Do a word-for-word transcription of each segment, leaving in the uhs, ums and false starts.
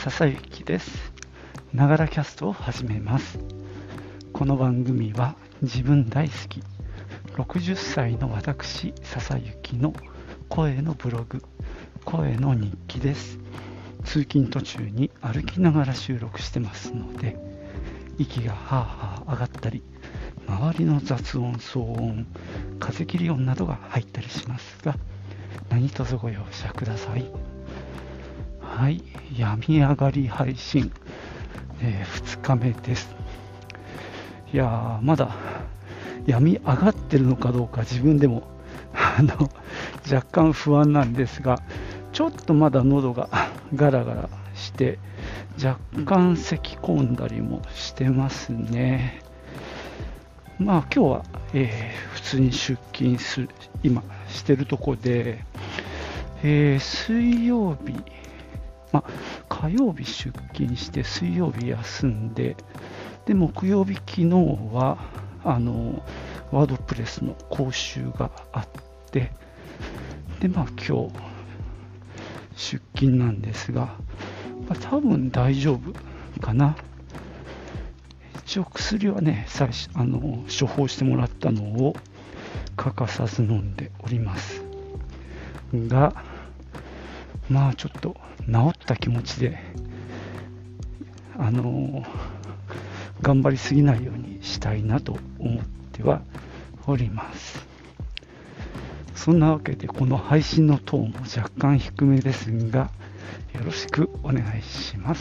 笹雪です。ながらキャストを始めます。この番組は自分大好きろくじゅっさいの私笹雪の声のブログ、声の日記です。通勤途中に歩きながら収録してますので、息がはあはあ上がったり、周りの雑音、騒音、風切り音などが入ったりしますが、何卒ご容赦ください。はい、病み上がり配信、えー、ふつかめです。いやー、まだ病み上がってるのかどうか自分でもあの若干不安なんですが、ちょっとまだ喉がガラガラして若干咳き込んだりもしてますね。まあ今日は、えー、普通に出勤する今してるとこで、えー、水曜日、まあ、火曜日出勤して水曜日休んで、で木曜日昨日はあのワードプレスの講習があって、でまあ今日出勤なんですが、まあ、多分大丈夫かな。一応薬はね、最初あの処方してもらったのを欠かさず飲んでおりますが、まあちょっと治った気持ちであの頑張りすぎないようにしたいなと思ってはおります。そんなわけでこの配信のトーンも若干低めですが、よろしくお願いします。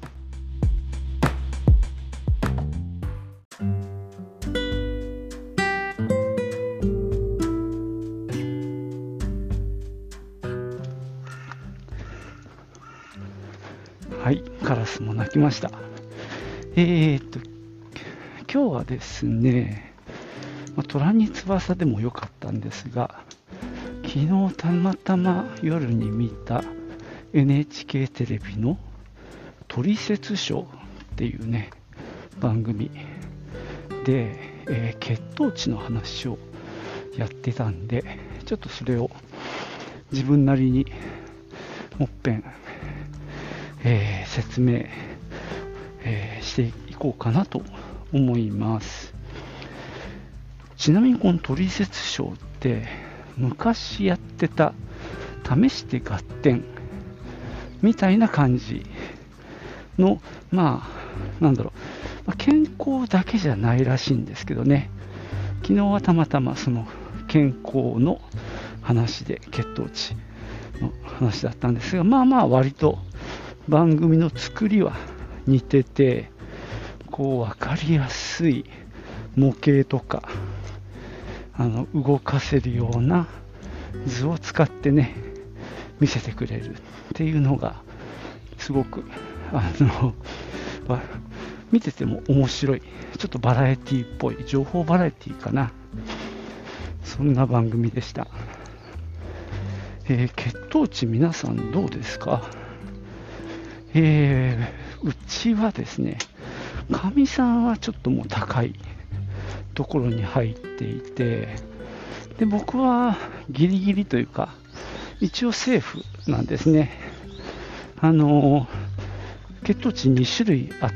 はい、カラスも鳴きました。えーっと今日はですね、まあ、虎に翼でもよかったんですが、昨日たまたま夜に見た エヌエイチケー テレビのトリセツショーっていうね番組で、えー、血糖値の話をやってたんで、ちょっとそれを自分なりにもっぺん、えー、説明、えー、していこうかなと思います。ちなみにこのトリセツショーって昔やってた試して合点みたいな感じの、まあなんだろう、まあ、健康だけじゃないらしいんですけどね。昨日はたまたまその健康の話で血糖値の話だったんですが、まあまあ割と番組の作りは似てて、こう分かりやすい模型とかあの動かせるような図を使ってね見せてくれるっていうのがすごくあの見てても面白い、ちょっとバラエティっぽい情報バラエティかな、そんな番組でした。えー、血糖値皆さんどうですか？えー、うちはですね、かみさんはちょっともう高いところに入っていて、で僕はギリギリというか一応セーフなんですね。あの血糖値に種類あって、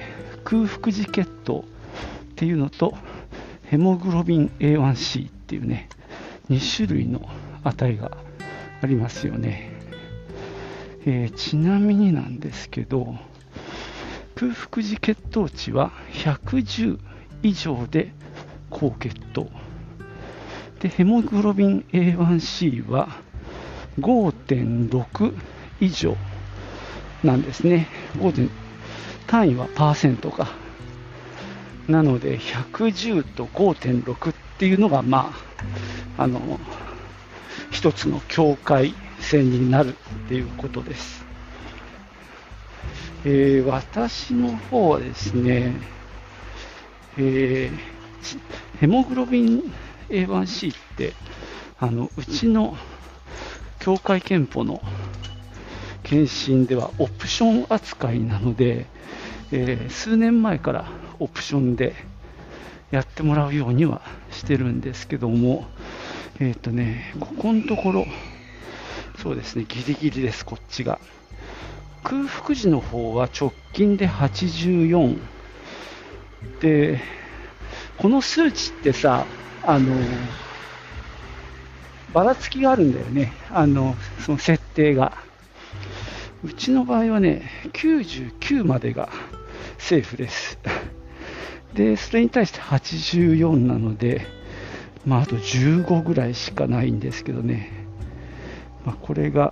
空腹時血糖っていうのとヘモグロビン エーワンシー っていうねに種類の値がありますよね。えー、ちなみになんですけど、空腹時血糖値はひゃくじゅう以上で高血糖で、ヘモグロビン エーワンシー は ごてんろく 以上なんですね。ご単位はパーセントかなので、ひゃくじゅうと ごてんろく っていうのがまああの一つの境界線になるっていうことです。えー、私の方はですね、えー、ヘモグロビン エーワンシー ってあのうちの協会憲法の検診ではオプション扱いなので、えー、数年前からオプションでやってもらうようにはしてるんですけども、えっとねここのところそうですね、ギリギリです。こっちが空腹時の方は直近ではちじゅうよんで、この数値ってさ、あのばらつきがあるんだよね、あのその設定が。うちの場合はね、きゅうじゅうきゅうまでがセーフです。で、それに対してはちじゅうよんなので、まあ、あとじゅうごぐらいしかないんですけどね、まあ、これが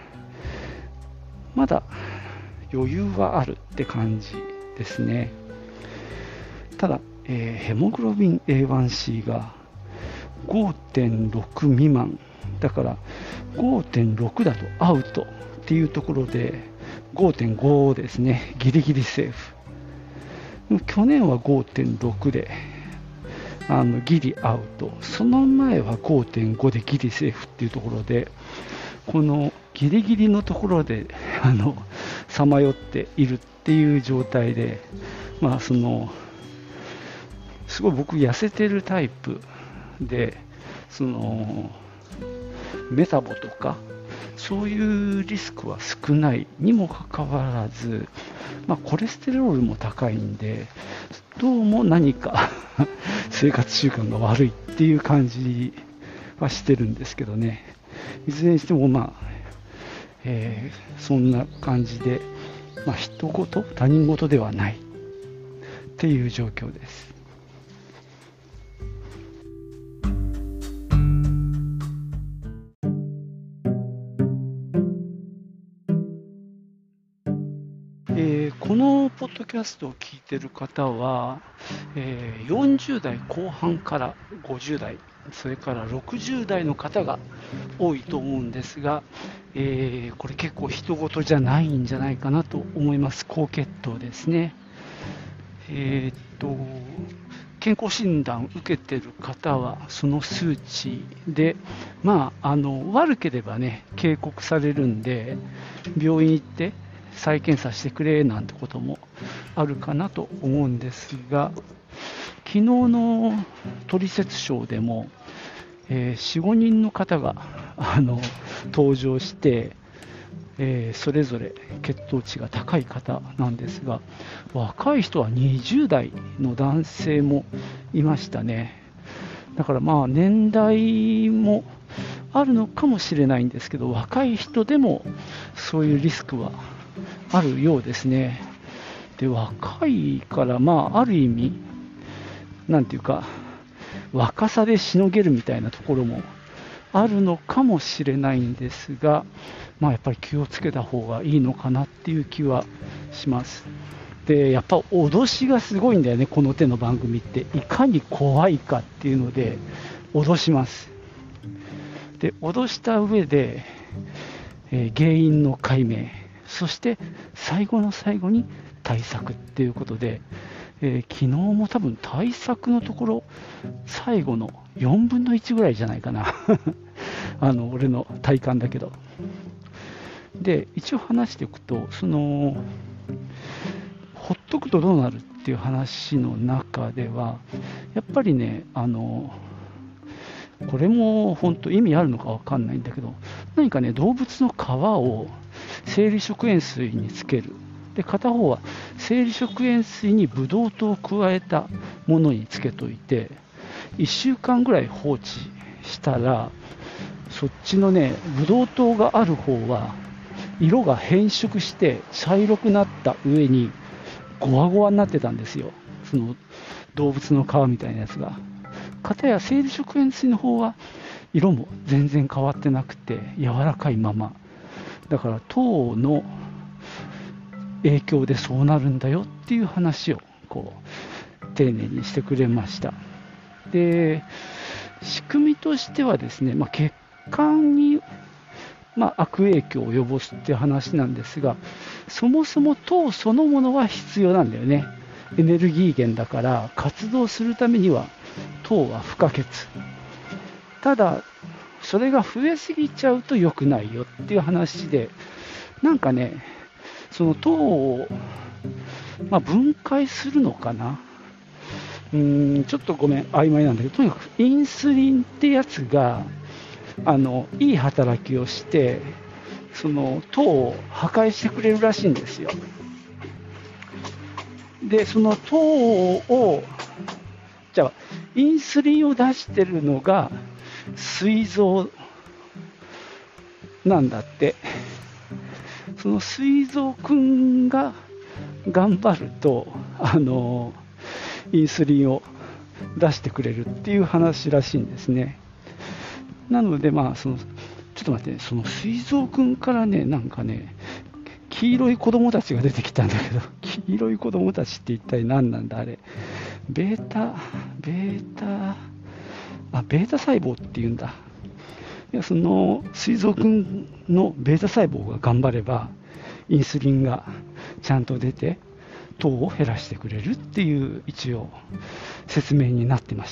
まだ余裕はあるって感じですね。ただ、えーヘモグロビン エーワンシー が ごてんろく 未満だから、ごてんろく だとアウトっていうところで ごてんご ですね、ギリギリセーフ。去年は ごてんろく であのギリアウト、その前は ごてんご でギリセーフっていうところで、このギリギリのところであのさまよっているっていう状態で、まあそのすごい僕痩せてるタイプで、そのメタボとかそういうリスクは少ないにもかかわらず、まあ、コレステロールも高いんで、どうも何か生活習慣が悪いっていう感じはしてるんですけどね。いずれにしてもまあ、えーそんな感じで、まあ、人事他人事ではないっていう状況です。えーこのポッドキャストを聞いている方は、えーよんじゅう代後半からごじゅう代、それからろくじゅう代の方が多いと思うんですが、えーこれ結構人事じゃないんじゃないかなと思います。高血糖ですね。えーっと健康診断を受けている方はその数値で、まあ、あの悪ければね警告されるんで、病院行って再検査してくれなんてこともあるかなと思うんですが、昨日のトリセツショーでも、えー、よん、ごにんの方があの登場して、えーそれぞれ血糖値が高い方なんですが、若い人はにじゅう代の男性もいましたね。だからまあ年代もあるのかもしれないんですけど、若い人でもそういうリスクはあるようですね。で、若いから、まあ、ある意味、なんていうか、若さでしのげるみたいなところもあるのかもしれないんですが、まあ、やっぱり気をつけた方がいいのかなっていう気はします。で、やっぱ脅しがすごいんだよね、この手の番組って。いかに怖いかっていうので、脅します。で、脅した上で、えー原因の解明、そして最後の最後に対策っていうことで、えー昨日も多分対策のところ最後のよんぶんのいちぐらいじゃないかなあの俺の体感だけど。で、一応話しておくと、そのほっとくとどうなるっていう話の中では、やっぱりね、あのこれも本当意味あるのかわかんないんだけど、何かね、動物の皮を生理食塩水につける。で、片方は生理食塩水にブドウ糖を加えたものにつけといて、いっしゅうかんぐらい放置したら、そっちのね、ブドウ糖がある方は色が変色して茶色くなった上にゴワゴワになってたんですよ。その動物の皮みたいなやつが。片や生理食塩水の方は色も全然変わってなくて柔らかいまま。だから糖の影響でそうなるんだよっていう話をこう丁寧にしてくれました。で、仕組みとしてはですね、まあ、血管に、まあ、悪影響を及ぼすっていう話なんですが、そもそも糖そのものは必要なんだよね。エネルギー源だから活動するためには糖は不可欠。ただそれが増えすぎちゃうと良くないよっていう話で、なんかね、その糖を、まあ、分解するのかな、うーんちょっとごめん曖昧なんだけど、とにかくインスリンってやつがあのいい働きをして、 その糖を破壊してくれるらしいんですよ。でその糖をじゃあインスリンを出してるのが膵臓なんだって。その膵臓くんが頑張るとあのインスリンを出してくれるっていう話らしいんですね。なのでまあそのちょっと待ってね、その膵臓くんからね、なんかね黄色い子供たちが出てきたんだけど、黄色い子供たちって一体何なんだあれ。ベータベータあベータ細胞っていうんだ。いやその膵臓くんのベータ細胞が頑張ればインスリンがちゃんと出て糖を減らしてくれるっていう一応説明になってました。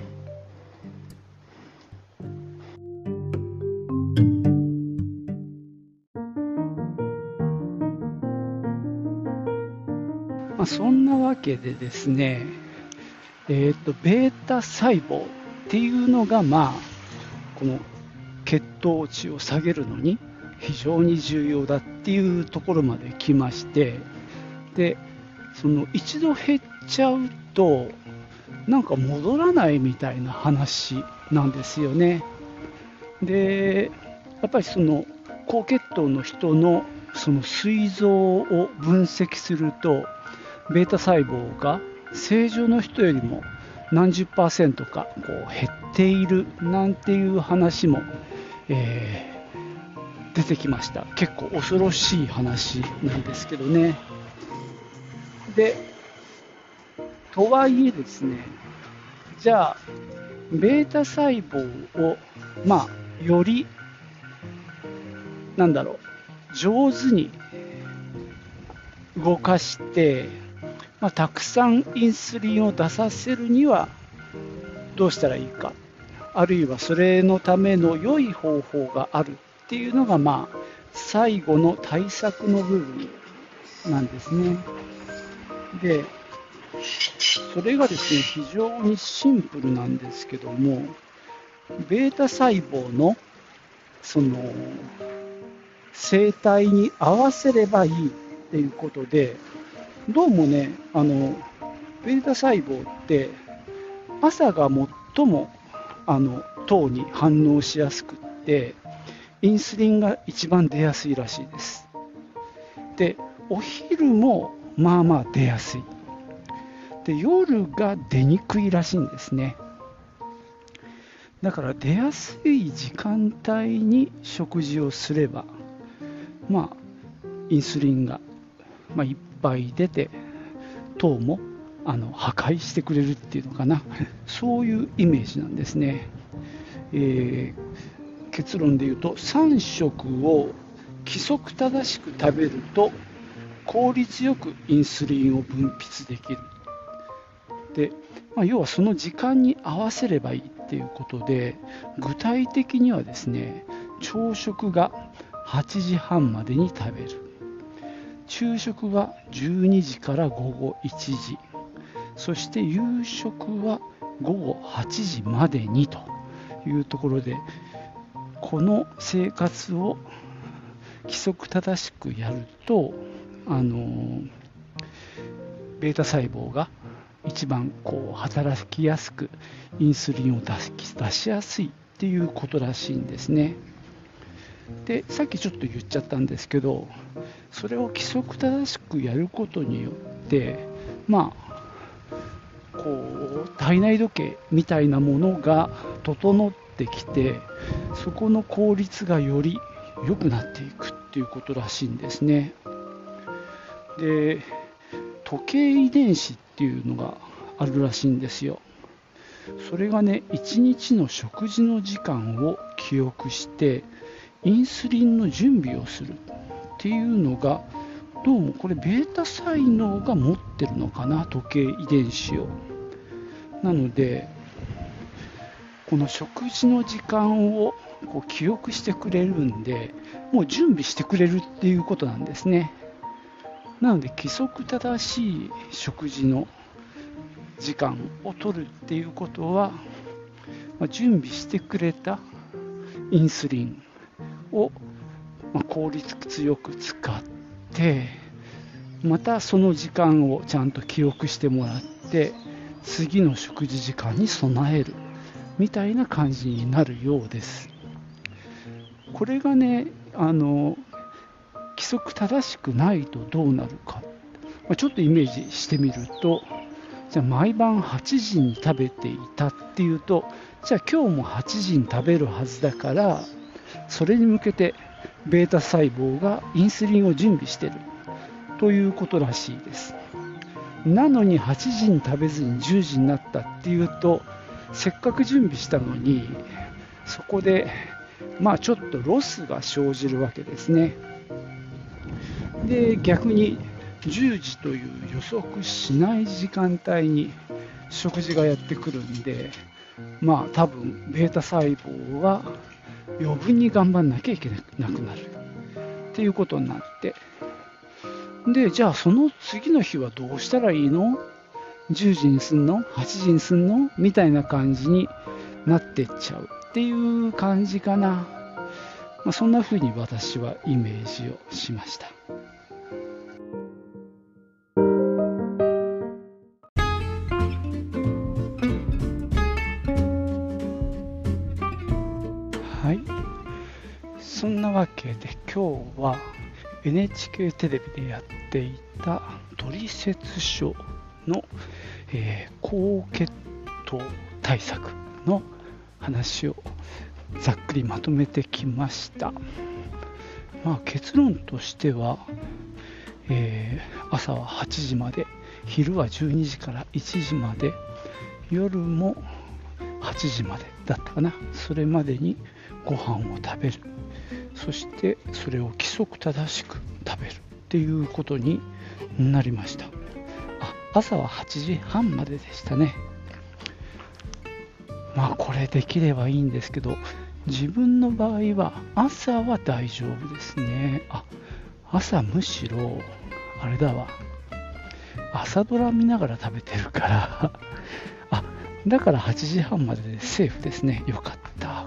まあ、そんなわけでですね、えーとベータ細胞っていうのがまあこの血糖値を下げるのに非常に重要だっていうところまで来まして、でその一度減っちゃうとなんか戻らないみたいな話なんですよね。でやっぱりその高血糖の人のその膵臓を分析するとベータ細胞が正常の人よりも何十パーセントかこう減っているなんていう話も、えー出てきました。結構恐ろしい話なんですけどね。でとはいえですね、じゃあベータ細胞をまあよりなんだろう上手に動かして、まあ、たくさんインスリンを出させるにはどうしたらいいか、あるいはそれのための良い方法があるっていうのがまあ最後の対策の部分なんですね。でそれがですね非常にシンプルなんですけども、ベータ細胞のその生態に合わせればいいっていうことで、どうもねあのベータ細胞って朝が最もあの糖に反応しやすくってインスリンが一番出やすいらしいです。でお昼もまあまあ出やすい。で夜が出にくいらしいんですね。だから出やすい時間帯に食事をすればまあインスリンが、まあ、いっぱい出て糖もあの破壊してくれるっていうのかな、そういうイメージなんですね。えー、結論で言うとさん食を規則正しく食べると効率よくインスリンを分泌できる。で、まあ、要はその時間に合わせればいいっていうことで、具体的にはですね朝食がはちじはんまでに食べる、昼食はじゅうにじからごごいちじ、そして夕食はごごはちじまでにというところで、この生活を規則正しくやるとあのベータ細胞が一番こう働きやすくインスリンを出し、出しやすいっていうことらしいんですね。でさっきちょっと言っちゃったんですけど、それを規則正しくやることによってまあこう体内時計みたいなものが整ってきて、そこの効率がより良くなっていくっていうことらしいんですね。で時計遺伝子っていうのがあるらしいんですよ。それがねいちにちの食事の時間を記憶してインスリンの準備をするっていうのが、どうもこれベータ細胞が持ってるのかな、時計遺伝子を。なのでこの食事の時間をこう記憶してくれるんで、もう準備してくれるっていうことなんですね。なので規則正しい食事の時間を取るっていうことは、まあ、準備してくれたインスリンをまあ、効率よく使って、またその時間をちゃんと記憶してもらって、次の食事時間に備えるみたいな感じになるようです。これがね、あの規則正しくないとどうなるか、まあ、ちょっとイメージしてみると、じゃあ毎晩はちじに食べていたっていうと、じゃあ今日もはちじに食べるはずだから、それに向けてベータ細胞がインスリンを準備しているということらしいです。なのにはちじに食べずにじゅうじになったっていうと、せっかく準備したのに、そこでまあちょっとロスが生じるわけですね。で、逆にじゅうじという予測しない時間帯に食事がやってくるんで、まあ多分ベータ細胞は余分に頑張んなきゃいけなくなるっていうことになって、で、じゃあその次の日はどうしたらいいの？ じゅう 時にすんの？ はち 時にすんの？みたいな感じになってっちゃうっていう感じかな。まあ、そんな風に私はイメージをしました。はい。そんなわけで今日は エヌエイチケー テレビでやっていたトリセツショーの、えー、高血糖対策の話をざっくりまとめてきました。まあ、結論としては、えー、朝ははちじまで、昼はじゅうにじからいちじまで、夜もはちじまでだったかな。それまでにご飯を食べる。そしてそれを規則正しく食べるっていうことになりました。あ、朝ははちじはんまででしたね。まあこれできればいいんですけど、自分の場合は朝は大丈夫ですね。あ、朝むしろあれだわ、朝ドラ見ながら食べてるからあ、だからはちじはんまででセーフですね。よかった。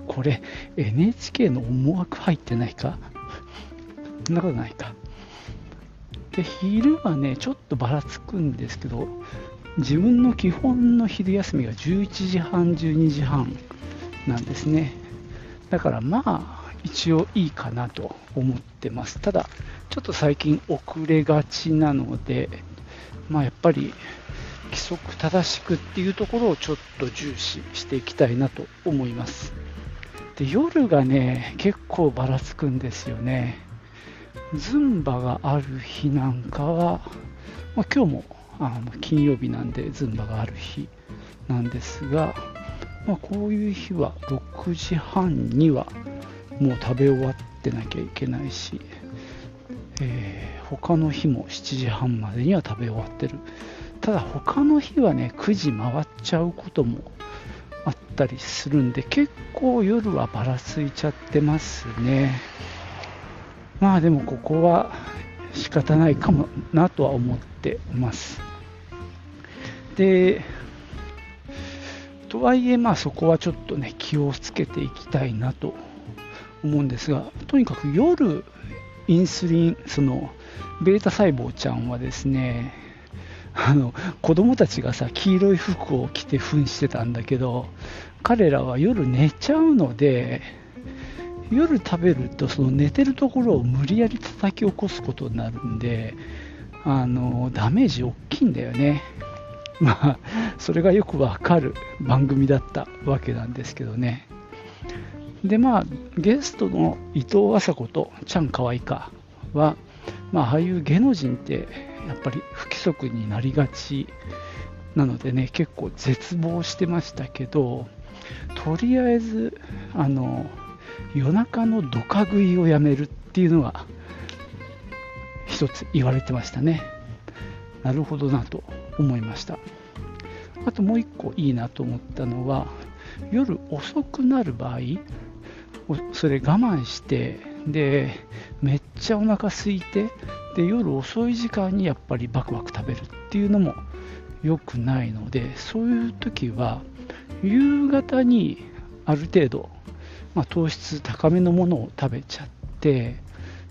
これ エヌエイチケー の思惑入ってないか？そんなことないか。で、昼はねちょっとばらつくんですけど、自分の基本の昼休みがじゅういちじはんじゅうにじはんなんですね。だからまあ一応いいかなと思ってます。ただちょっと最近遅れがちなので、まあやっぱり規則正しくっていうところをちょっと重視していきたいなと思います。で、夜がね結構ばらつくんですよね。ズンバがある日なんかは、まあ、今日もあの金曜日なんでズンバがある日なんですが、まあ、こういう日はろくじはんにはもう食べ終わってなきゃいけないし、えー、他の日もしちじはんまでには食べ終わってる。ただ他の日はねくじ回っちゃうこともあったりするんで、結構夜はばらついちゃってますね。まあでもここは仕方ないかもなとは思ってます。で、とはいえまあそこはちょっとね気をつけていきたいなと思うんですが、とにかく夜インスリン、そのベータ細胞ちゃんはですね、あの子供たちがさ黄色い服を着て扮してたんだけど、彼らは夜寝ちゃうので、夜食べるとその寝てるところを無理やり叩き起こすことになるんで、あのダメージ大きいんだよね。まあそれがよくわかる番組だったわけなんですけどね。で、まあゲストの伊藤麻子とチャンカワイカは、まあ、ああいう芸能人ってやっぱり不規則になりがちなのでね、結構絶望してましたけど、とりあえずあの夜中のドカ食いをやめるっていうのが一つ言われてましたね。なるほどなと思いました。あともう一個いいなと思ったのは、夜遅くなる場合、それ我慢して、でめっちゃお腹空いて、で夜遅い時間にやっぱりバクバク食べるっていうのも良くないので、そういう時は夕方にある程度、まあ、糖質高めのものを食べちゃって、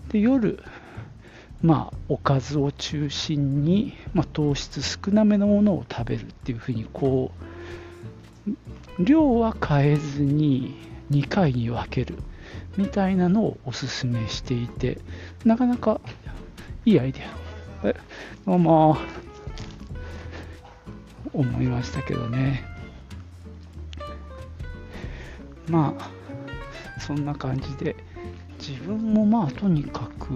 で夜、まあ、おかずを中心に、まあ、糖質少なめのものを食べるっていうふうに、こう量は変えずににかいに分けるみたいなのをおすすめしていて、なかなかいいアイデアえまあまあ思いましたけどね。まあそんな感じで、自分もまあとにかく、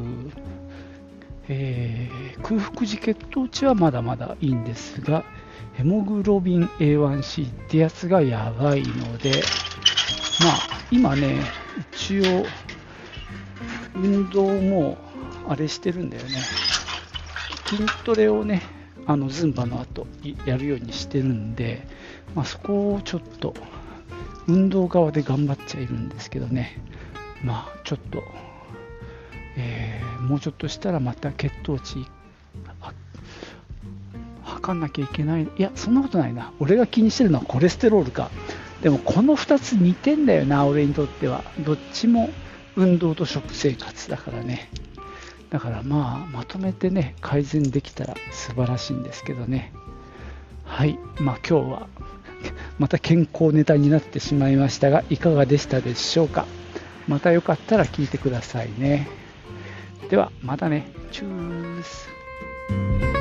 えー空腹時血糖値はまだまだいいんですが、ヘモグロビン エーワンシー ってやつがやばいので、まあ今ね、一応運動もあれしてるんだよね。筋トレをね、あのズンバの後やるようにしてるんで、まあ、そこをちょっと運動側で頑張っちゃいるんですけどね。まあちょっと、えーもうちょっとしたらまた血糖値は測んなきゃいけない。いや、そんなことないな。俺が気にしてるのはコレステロールか。でもこのふたつ似てんだよな、俺にとっては。どっちも運動と食生活だからね。だからまあまとめてね、改善できたら素晴らしいんですけどね。はい、まあ今日はまた健康ネタになってしまいましたが、いかがでしたでしょうか。またよかったら聞いてくださいね。ではまたね。チュース。